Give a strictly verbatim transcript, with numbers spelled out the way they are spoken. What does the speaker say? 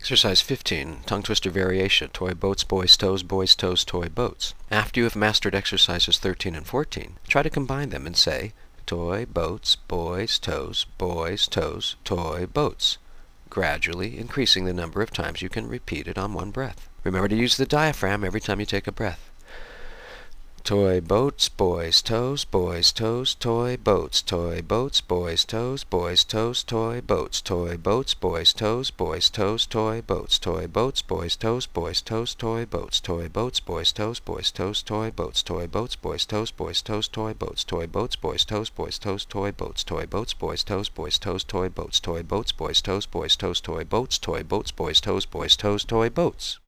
Exercise fifteen, tongue twister variation, toy boats, boys toes, boys toes, toy boats. After you have mastered exercises thirteen and fourteen, try to combine them and say, toy boats, boys toes, boys toes, toy boats, gradually increasing the number of times you can repeat it on one breath. Remember to use the diaphragm every time you take a breath. Toy boats, boys toes, boys toes, toy boats, toy boats, boys toes, boys toes, toy boats, toy boats, boys toes, boys toes, toy boats, toy boats, boys toes, boys toes, toy boats, toy boats, boys toes, boys toes, toy boats, toy boats, boys toes, boys toes, toy boats, toy boats, boys toes, boys toes, toy boats, toy boats, boys toes, boys toes, toy boats, toy boats, boys toes, boys toes, toy boats, toy boats, boys toes, boys toes, toy boats.